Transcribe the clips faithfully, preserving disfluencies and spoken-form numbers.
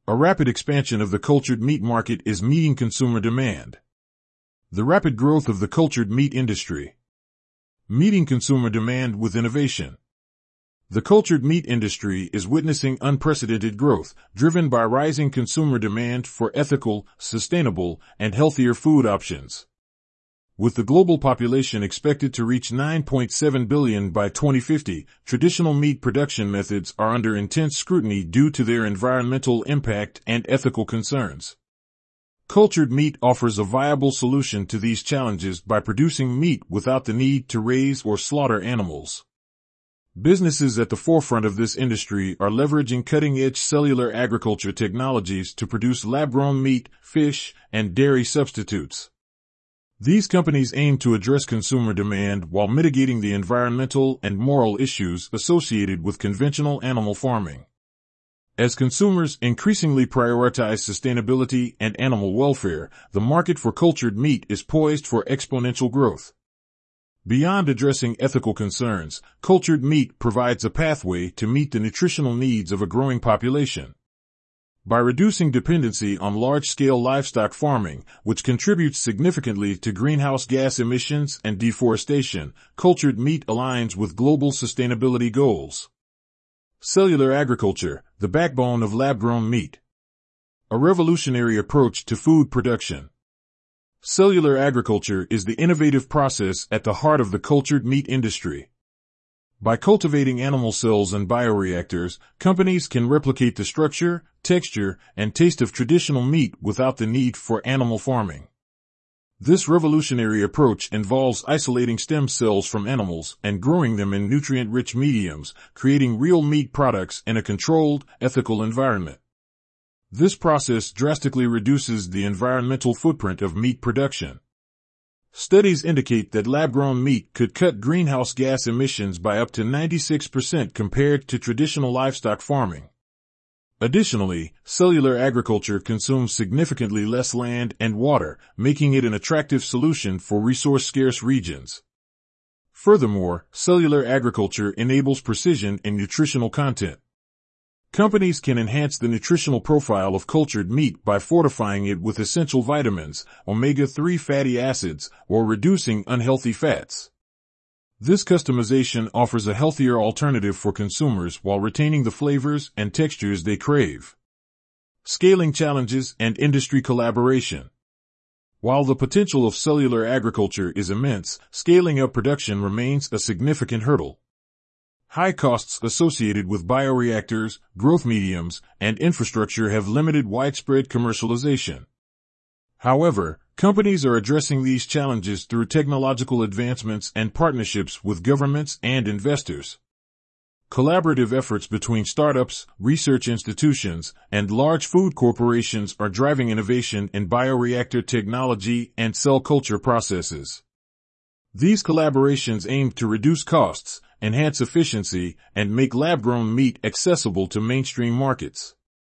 A rapid expansion of the cultured meat market is meeting consumer demand. The rapid growth of the cultured meat industry. Meeting consumer demand with innovation. The cultured meat industry is witnessing unprecedented growth, driven by rising consumer demand for ethical, sustainable, and healthier food options. With the global population expected to reach nine point seven billion by twenty fifty, traditional meat production methods are under intense scrutiny due to their environmental impact and ethical concerns. Cultured meat offers a viable solution to these challenges by producing meat without the need to raise or slaughter animals. Businesses at the forefront of this industry are leveraging cutting-edge cellular agriculture technologies to produce lab-grown meat, fish, and dairy substitutes. These companies aim to address consumer demand while mitigating the environmental and moral issues associated with conventional animal farming. As consumers increasingly prioritize sustainability and animal welfare, the market for cultured meat is poised for exponential growth. Beyond addressing ethical concerns, cultured meat provides a pathway to meet the nutritional needs of a growing population. By reducing dependency on large-scale livestock farming, which contributes significantly to greenhouse gas emissions and deforestation, cultured meat aligns with global sustainability goals. Cellular agriculture, the backbone of lab-grown meat. A revolutionary approach to food production. Cellular agriculture is the innovative process at the heart of the cultured meat industry. By cultivating animal cells and bioreactors, companies can replicate the structure, texture, and taste of traditional meat without the need for animal farming. This revolutionary approach involves isolating stem cells from animals and growing them in nutrient-rich mediums, creating real meat products in a controlled, ethical environment. This process drastically reduces the environmental footprint of meat production. Studies indicate that lab-grown meat could cut greenhouse gas emissions by up to ninety-six percent compared to traditional livestock farming. Additionally, cellular agriculture consumes significantly less land and water, making it an attractive solution for resource-scarce regions. Furthermore, cellular agriculture enables precision in nutritional content. Companies can enhance the nutritional profile of cultured meat by fortifying it with essential vitamins, omega three fatty acids, or reducing unhealthy fats. This customization offers a healthier alternative for consumers while retaining the flavors and textures they crave. Scaling challenges and industry collaboration. While the potential of cellular agriculture is immense, scaling up production remains a significant hurdle. High costs associated with bioreactors, growth mediums, and infrastructure have limited widespread commercialization. However, companies are addressing these challenges through technological advancements and partnerships with governments and investors. Collaborative efforts between startups, research institutions, and large food corporations are driving innovation in bioreactor technology and cell culture processes. These collaborations aim to reduce costs, enhance efficiency, and make lab-grown meat accessible to mainstream markets.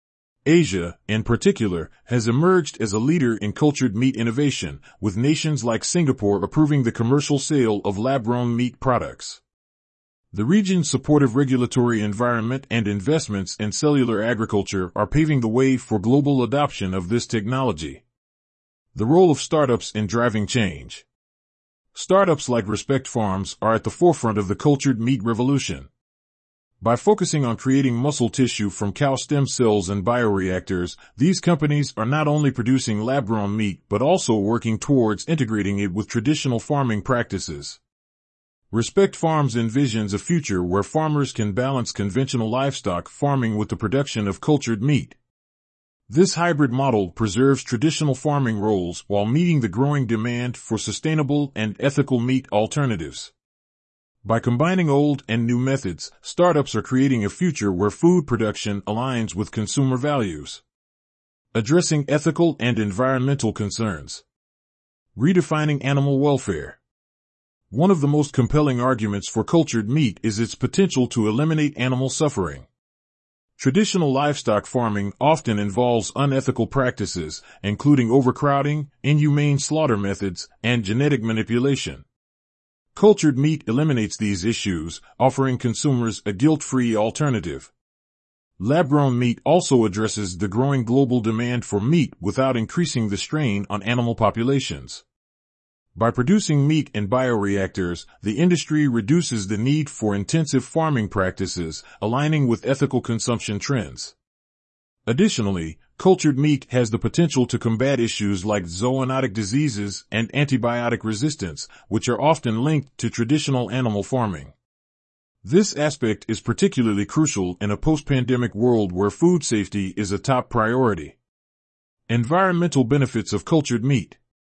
Asia, in particular, has emerged as a leader in cultured meat innovation, with nations like Singapore approving the commercial sale of lab-grown meat products. The region's supportive regulatory environment and investments in cellular agriculture are paving the way for global adoption of this technology. The role of startups in driving change. Startups like Respect Farms are at the forefront of the cultured meat revolution. By focusing on creating muscle tissue from cow stem cells and bioreactors, these companies are not only producing lab-grown meat but also working towards integrating it with traditional farming practices. Respect Farms envisions a future where farmers can balance conventional livestock farming with the production of cultured meat. This hybrid model preserves traditional farming roles while meeting the growing demand for sustainable and ethical meat alternatives. By combining old and new methods, startups are creating a future where food production aligns with consumer values. Addressing ethical and environmental concerns. Redefining animal welfare. One of the most compelling arguments for cultured meat is its potential to eliminate animal suffering. Traditional livestock farming often involves unethical practices, including overcrowding, inhumane slaughter methods, and genetic manipulation. Cultured meat eliminates these issues, offering consumers a guilt-free alternative. Lab-grown meat also addresses the growing global demand for meat without increasing the strain on animal populations. By producing meat in bioreactors, the industry reduces the need for intensive farming practices, aligning with ethical consumption trends. Additionally, cultured meat has the potential to combat issues like zoonotic diseases and antibiotic resistance, which are often linked to traditional animal farming. This aspect is particularly crucial in a post-pandemic world where food safety is a top priority. Environmental benefits of cultured meat.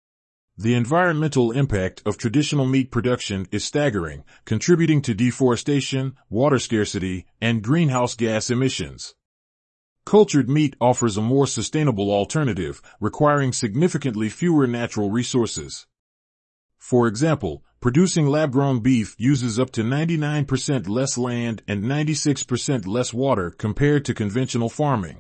The environmental impact of traditional meat production is staggering, contributing to deforestation, water scarcity, and greenhouse gas emissions. Cultured meat offers a more sustainable alternative, requiring significantly fewer natural resources. For example, producing lab-grown beef uses up to ninety-nine percent less land and ninety-six percent less water compared to conventional farming.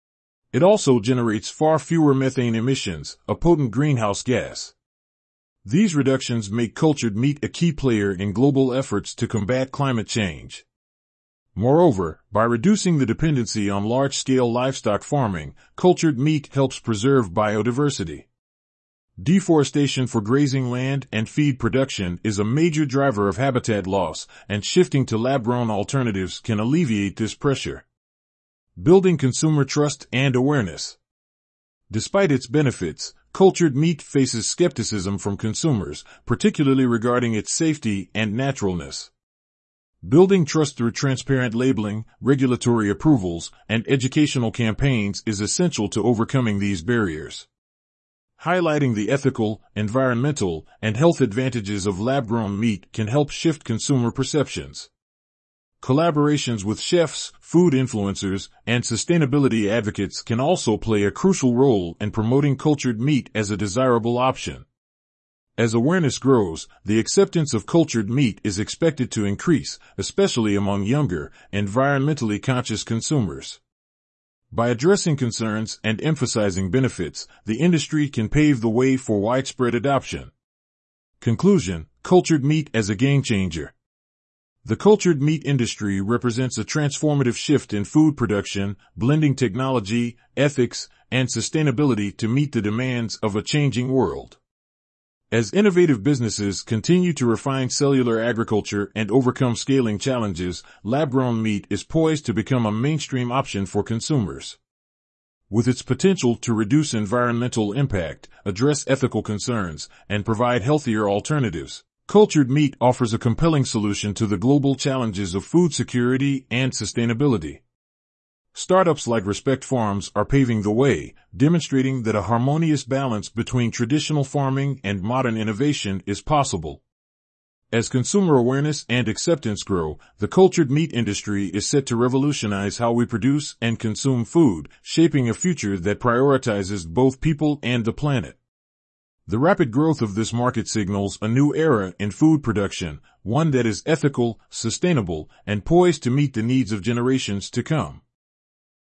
It also generates far fewer methane emissions, a potent greenhouse gas. These reductions make cultured meat a key player in global efforts to combat climate change. Moreover, by reducing the dependency on large-scale livestock farming, cultured meat helps preserve biodiversity. Deforestation for grazing land and feed production is a major driver of habitat loss, and shifting to lab-grown alternatives can alleviate this pressure. Building consumer trust and awareness. Despite its benefits, cultured meat faces skepticism from consumers, particularly regarding its safety and naturalness. Building trust through transparent labeling, regulatory approvals, and educational campaigns is essential to overcoming these barriers. Highlighting the ethical, environmental, and health advantages of lab-grown meat can help shift consumer perceptions. Collaborations with chefs, food influencers, and sustainability advocates can also play a crucial role in promoting cultured meat as a desirable option. As awareness grows, the acceptance of cultured meat is expected to increase, especially among younger, environmentally conscious consumers. By addressing concerns and emphasizing benefits, the industry can pave the way for widespread adoption. Conclusion: cultured meat as a game changer. The cultured meat industry represents a transformative shift in food production, blending technology, ethics, and sustainability to meet the demands of a changing world. As innovative businesses continue to refine cellular agriculture and overcome scaling challenges, lab-grown meat is poised to become a mainstream option for consumers. With its potential to reduce environmental impact, address ethical concerns, and provide healthier alternatives, cultured meat offers a compelling solution to the global challenges of food security and sustainability. Startups like Respect Farms are paving the way, demonstrating that a harmonious balance between traditional farming and modern innovation is possible. As consumer awareness and acceptance grow, the cultured meat industry is set to revolutionize how we produce and consume food, shaping a future that prioritizes both people and the planet. The rapid growth of this market signals a new era in food production, one that is ethical, sustainable, and poised to meet the needs of generations to come.